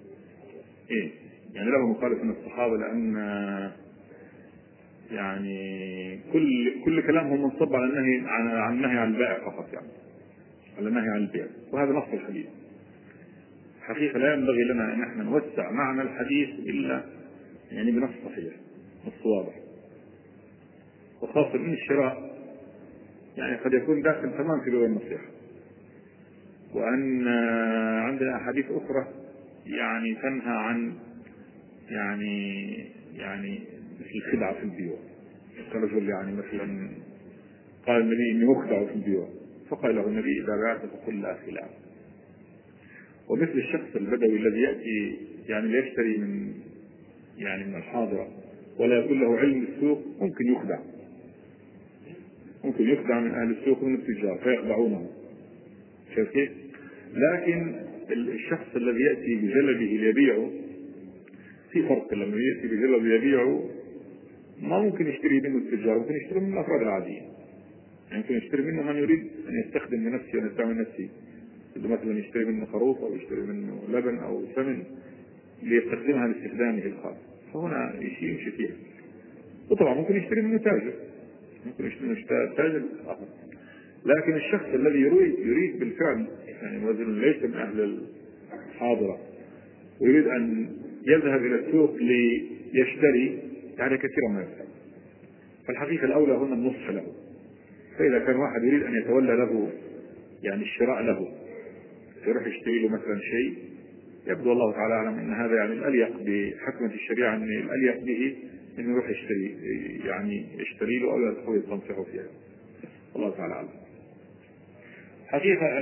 يعني له مخالف من الصحابة، لأن يعني كل كلامهم منصب على النهي عن البيع فقط، يعني على النهي عن البيع، وهذا نص الحديث. حقيقة لا ينبغي لنا أن احنا نوسع معنى الحديث إلا يعني بنص صحيح، نص واضح، وخاصة من الشراء يعني قد يكون داخل تمام في باب النصيحة. وأن عندنا أحاديث أخرى يعني تنهى عن يعني مثل الخدعة في البيوع. كرجل يعني مثلا قال النبي إني مخدع في البيوع، فقال له النبي إذا بعت فقل لا خلاف. ومثل الشخص البدوي الذي يأتي يعني ليشتري من الحاضرة ولا يكون له علم السوق، ممكن يخدع ممكن يخدع من أهل السوق ومن التجار فيخدعونه، شايف كيف؟ لكن الشخص الذي يأتي بجلبه ليبيعه في فرق. لما يأتي بجلبه ليبيعه ما ممكن يشتري منه التجار، ممكن يشتري منه الأفراد العاديين. يمكن يشتري منه من يريد أن يستخدم لنفسه وأن يستعمل نفسه، مثلا يشتري منه خروف أو يشتري منه لبن أو سمن ليستخدمها لاستخدامه الخاص، فهنا يمشي فيها. وطبعا ممكن يشتري منه تاجر، ممكن يشتري منه تاجر آخر. لكن الشخص الذي يريد بالفعل يعني وزن ليس من أهل الحاضرة ويريد أن يذهب إلى السوق ليشتري، يعني كثيرا ما يفعل. فالحقيقة الأولى هنا النصح له. فإذا كان واحد يريد أن يتولى له يعني الشراء له، يروح يشتري له مثلا شيء، يبدو الله تعالى أعلم أن هذا يعني الأليق بحكمة الشريعة، أن الأليق به أنه يروح يشتري، يعني يشتري له أو يدخل يستنصحه فيها. الله تعالى أعلم. حقيقة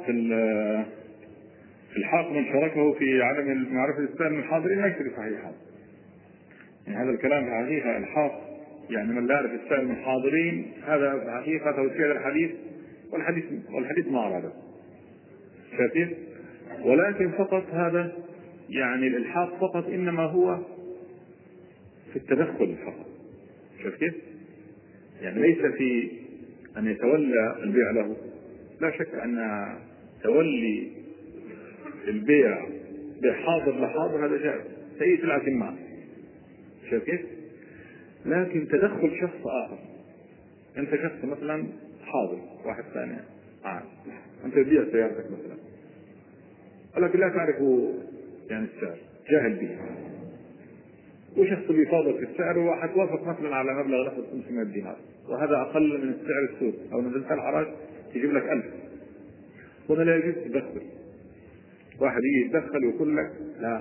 الحاق من شاركه في عدم معرفة الإسلام من الحاضرين ليس بصحيحا. يعني هذا الكلام في حقيقة الحاق يعني من لا يعرف السائل من الحاضرين، هذا في حقيقة توسيع الحديث، والحديث ما أراده شايفين. ولكن فقط هذا يعني الإلحاق فقط إنما هو في التدخل فقط، شايف كيف؟ يعني ليس في أن يتولى البيع له. لا شك أن تولي البيع بحاضر لحاضر هذا جائز، أي سلعة ما، شايف كيف؟ لكن تدخل شخص آخر، أنت شخص مثلا حاضر، واحد ثاني أنت تبيع سيارتك مثلا، ولكن لا تعرف يعني السعر، جاهل به، وشخص بيفاضل في السعر وحتوافق مثلا على مبلغ نفس 500 دينار، وهذا أقل من السعر السوق، أو نزلت الحراج تجيب لك 1000. هنا لا يجوز تدخل. واحد يجي يتدخل ويقول لك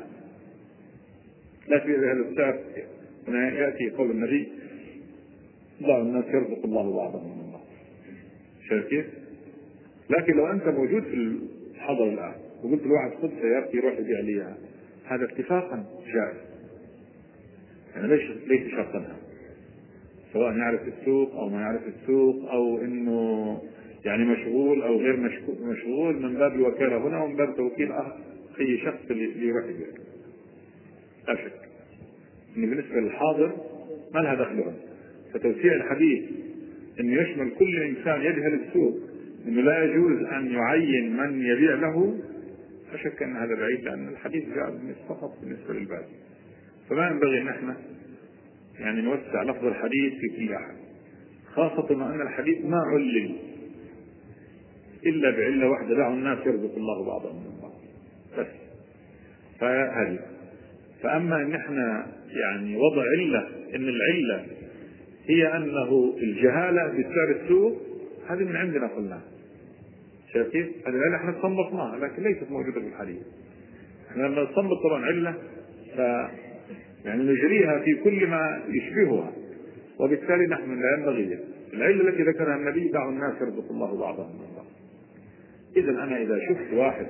لا تبيع بهذا السعر. هنا يأتي قول النبي: ضع الناس يرزق الله بعضهم من بعض. شايف كيف؟ لكن لو أنت موجود في الحضر الآن وقلت لواحد خذ سيارتي يروح يبيع لي، هذا اتفاقا جائز، يعني ليس شرطا، سواء يعرف السوق أو ما يعرف السوق، أو إنه يعني مشغول أو غير مشغول، من باب الوكالة هنا ومن باب توكيل أي شخص اللي يروح يبيع. لا شك إن بالنسبة للحاضر ما لها دخل. فتوسيع الحديث إنه يشمل كل إنسان يجهل السوق، إنه لا يجوز أن يعين من يبيع له، لا شك أن هذا بعيد، لأن الحديث جاء فقط بالنسبة للباب. فما ينبغي أن احنا يعني نوسع لفظ الحديث في كل أحد، خاصة أن الحديث ما علل إلا بعلة واحدة: دعوا الناس يرزق الله بعضهم من بعض بس. فهذه. فأما أن احنا يعني وضع علة، إن العلة هي أنه الجهالة بسعر السوق، هذه من عندنا قلنا، شايف كيف؟ هذه العلة احنا استنبطناها لكن ليست موجودة في الحديث. احنا لما نستنبط طبعا علة يعني نجريها في كل ما يشبهها، وبالتالي نحن لا ينبغي العلة التي ذكرها النبي: دعوا الناس يرزق الله بعضهم من بعض. إذا أنا إذا شفت واحد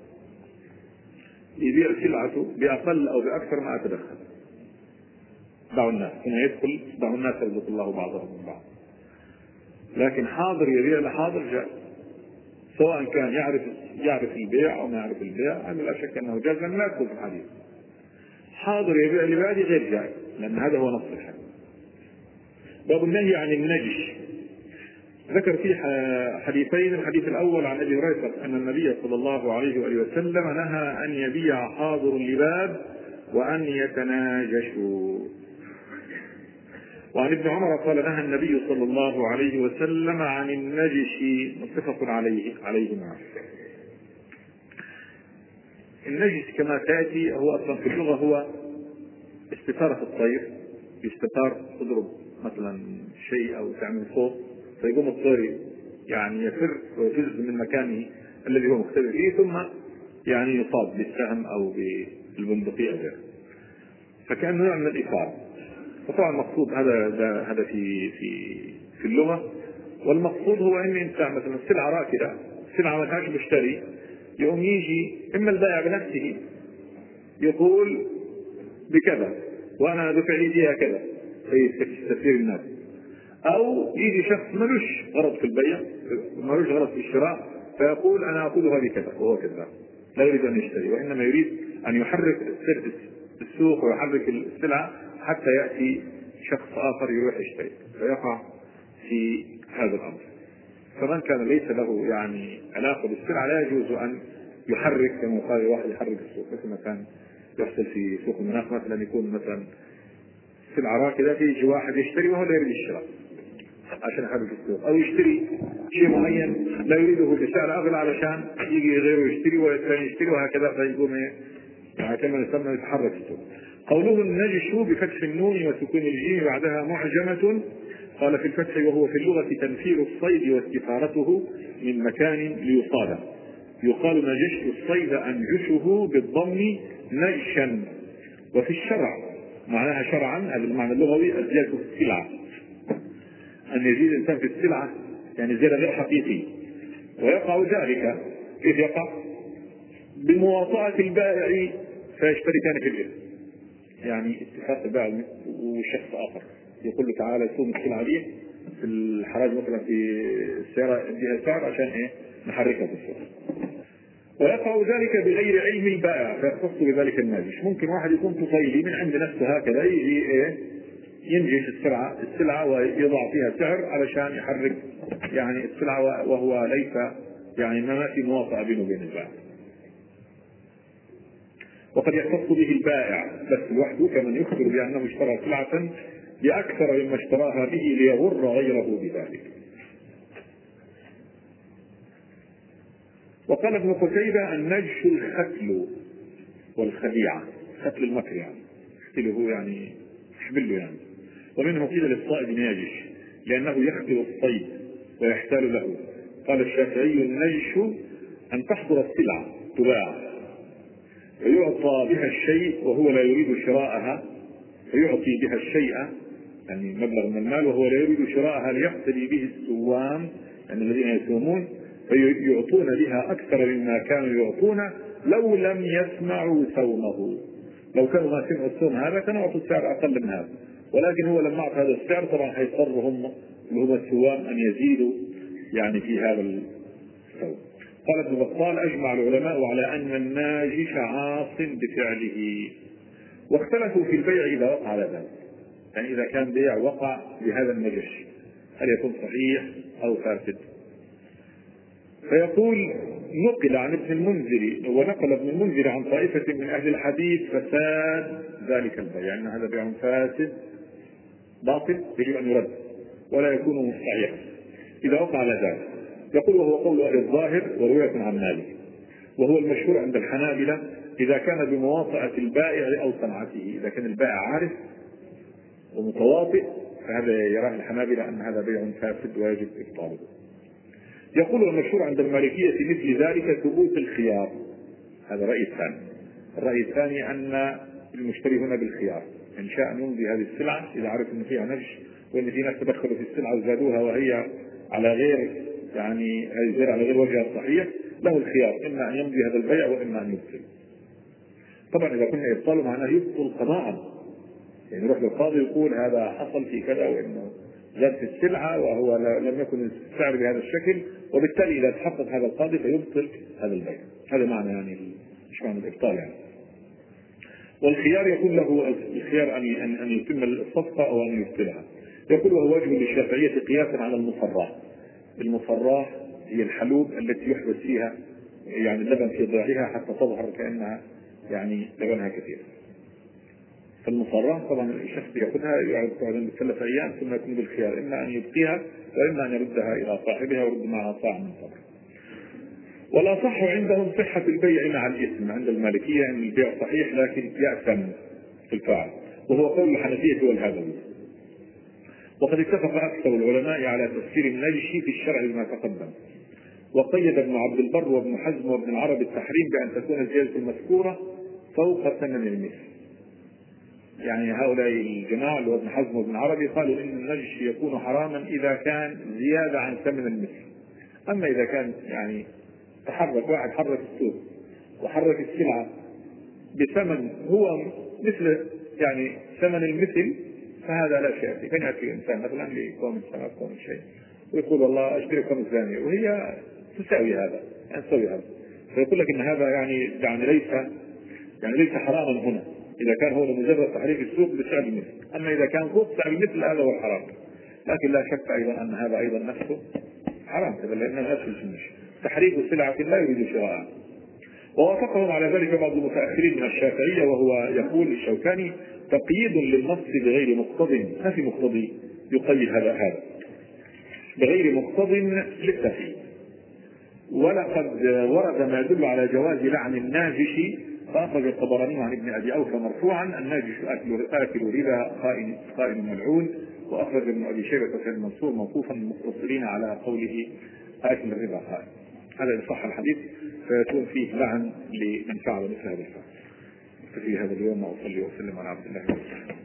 يبيع سلعته بأقل أو بأكثر ما أتدخل، دعوا الناس، هنا يدخل دعوا الناس يرزق الله بعضهم من بعض. لكن حاضر يبيع لحاضر جائز، سواء كان يعرف البيع أو ما يعرف البيع، هذا لا شك أنه جائز، لأنه لا يدخل في الحديث. حاضر يبيع لبادي غير جائز، لأن هذا هو نص الحديث. باب النهي عن النجش. ذكر في حديثين: الحديث الأول عن أبي هريرة أن النبي صلى الله عليه وآله وسلم نهى أن يبيع حاضر اللباب وأن يتناجشوا. وعن ابن عمر قال: نهى النبي صلى الله عليه وسلم عن النجش. متفق عليهما. النجش كما تأتي هو أصلا في اللغة هو استثارة الطير، باستثار تضرب مثلا شيء أو تعمل صوت فيقوم الطير يعني يفر ويفز من مكانه الذي هو مختبئ فيه، ثم يعني يصاب بالسهم أو بالبندقية غيره، فكأنه نوع من الإثارة. فطبعا المقصود هذا في اللغة. والمقصود هو ان انت مثلا سلعة راكدة، سلعة ما لهاش مشتري، يقوم يجي اما البائع بنفسه يقول بكذا وانا دفع لي فيها كذا في تفسير الناس، أو يجي شخص ملوش غرض في البيع، ملوش غرض في الشراء، فيقول أنا أقولها بكذا وهو كذا، لا يريد أن يشتري، وإنما يريد أن يحرك السوق ويحرك السلعة حتى يأتي شخص آخر يروح يشتري، فيقع في هذا الأمر. فمن كان ليس له يعني علاقة بالسلعة لا يجوز أن يحرك، كما قال واحد يحرك السوق، مثل ما كان يحصل في سوق المناخ مثلا، يكون مثلا سلعة راكدة فيجي واحد يشتري وهو لا يريد الشراء عشان يحرك السوق، أو يشتري شيء معين لا يريده بسعر أغلى علشان يجي غيره يشتري والثاني يشتري، وهكذا فيقوم يعني كما يسمى يتحرك السوق. قوله النجش بفتح النون وسكون الجيم بعدها معجمة، قال في الفتح وهو في اللغة تنفير الصيد واستثارته من مكان ليصاد. يقال نجشت الصيد أنجشه بالضم نجشا. وفي الشرع معناها شرعا، هذا المعنى اللغوي الزيادة في السلعة، أن يزيد الإنسان في السلعة يعني زيادة غير حقيقي. ويقع ذلك كيف يقع؟ بمواطأة البائع فيشتركان في الإثم، يعني اتفاق البائع وشخص آخر يقول له تعالى سوم السلعة دي في الحراج مثلا في السيارة اديها سعر عشان ايه نحركها في السوق. ويقع ذلك بغير علم البائع فيختص بذلك الناجش. ممكن واحد يكون طفيلي من عند نفسه هكذا يجي ايه ينجش السلعة ويضع فيها سعر علشان يحرك يعني السلعة، وهو ليس يعني ما في مواطأة بينه وبين البائع. وقد يختص به البائع بس لوحده، كمن يخبر بأنه اشترى سلعة بأكثر مما اشتراها به ليغر غيره بذلك. وقال ابن قتيبة النجش الختل والخديعة، ختل المكر يعني ختله يعني يحبله يعني. ومنه قيل للصائد ناجش لأنه يختل الصيد ويحتال له. قال الشافعي النجش أن تحضر السلعة تباع ويعطى بها الشيء وهو لا يريد شراءها، فيعطي بها الشيء يعني مبلغ من المال وهو لا يريد شراءها ليقتدي به السوام يعني الذين يسومون، فيعطون بها أكثر مما كانوا يعطون لو لم يسمعوا سومه. لو كانوا ما سمعوا السوم هذا كانوا يعطوا السعر أقل من هذا، ولكن هو لما أعطى هذا السعر طبعا حيضطرهم اللي هم السوام أن يزيدوا يعني في هذا السوم. قال ابن بطال أجمع العلماء على أن الناجش عاص بفعله، واختلفوا في البيع إذا وقع على ذلك، يعني إذا كان بيع وقع بهذا النجش هل يكون صحيح أو فاسد. فيقول نقل عن ابن المنذر ونقل ابن المنذر عن طائفة من أهل الحديث فساد ذلك البيع، أن هذا بيع فاسد باطل يجب أن يرد ولا يكون صحيحا إذا وقع على ذلك. يقول وهو قول أهل الظاهر ورواية عن مالك، وهو المشهور عند الحنابلة إذا كان بمواطأة البائع أو صنعته. إذا كان البائع عارف ومتواطئ فهذا يراه الحنابلة أن هذا بيع فاسد ويجب إبطاله. يقول المشهور عند المالكية مثل ذلك ثبوت الخيار، هذا الرأي الثاني. الرأي الثاني أن المشتري هنا بالخيار إن شاء أن يمضي هذه السلعة إذا عرف أن فيها نجش وأن في ناس تدخلوا في السلعة وزادوها وهي على غير يعني على غير وجهها الصحيح، له الخيار إما أن يمضي هذا البيع وإما أن يبطل. طبعا إذا كنا يبطل معناه يبطل قضاء، يعني يروح للقاضي يقول هذا حصل في كذا وإنه زاد في السلعة وهو لم يكن السعر بهذا الشكل، وبالتالي إذا تحقق هذا القاضي فيبطل هذا البيع. هذا معنى يعني مش معنى الإبطال يعني. والخيار يكون له الخيار أن يتم الصفقة أو أن يبطلها. يقول وهو وجه للشافعية قياسا على المصراه. المصراه هي الحلوب التي يحبس فيها يعني اللبن في ضلعها حتى تظهر كأنها يعني لبنها كثير. فالمصراه طبعا الشخص يأخذها يقعد ب3 أيام ثم يكون بالخيار إما أن يبقيها وإما أن يردها إلى صاحبها ويرد معها صاع من تمر. ولا صح عندهم صحة البيع مع الإثم. عند المالكية أن البيع صحيح لكن يأثم في الفاعل، وهو قول الحنفية والهذوي. وقد اتفق أكثر العلماء على تفسير النجش في الشرع بما تقدم، وقيد ابن عبد البر وابن حزم وابن العربي التحريم بأن تكون الزيادة المذكورة فوق ثمن المثل. يعني هؤلاء الجماعة اللي هو ابن حزم وابن العربي قالوا إن النجش يكون حراما إذا كان زيادة عن ثمن المثل. أما إذا كان يعني تحرك واحد حرك السوق وحرك السلعة بثمن هو مثل يعني ثمن المثل فهذا لا شيء فيه. كان يأتي إنسان مثلا لقوم سمك قوم شيء ويقول والله أشترككم إسلامية وهي تساوي هذا، يعني تساوي هذا، فيقول لك إن هذا يعني ليس حراما هنا إذا كان هو مجرد تحريك السوق بسعر المثل. أما إذا كان سوق سعر المثل هذا هو الحرام. لكن لا شك أيضا أن هذا أيضا نفسه حرام، لأنه نفس الجنس تحريك السلعة لا يريد شراءها. ووافقهم على ذلك بعض المتأخرين من الشافعية، وهو يقول الشوكاني تقييد للنص بغير مقتض، ما في مقتضي يقيد هذا بغير مقتض للتقييد. ولقد ورد ما يدل على جواز لعن الناجش، فأخرج الطبراني عن ابن أبي أوفى مرفوعا الناجش آكل ربا خائن ملعون. وأخرج ابن أبي شيبة وسعيد منصور موقوفا مقتصرين على قوله آكل الربا خائن. هذا إن صح الحديث فيكون فيه لعن لمن فعل مثل هذا الفعل. في هذا اليوم وأصلي وسلم على عبد الله ورسوله.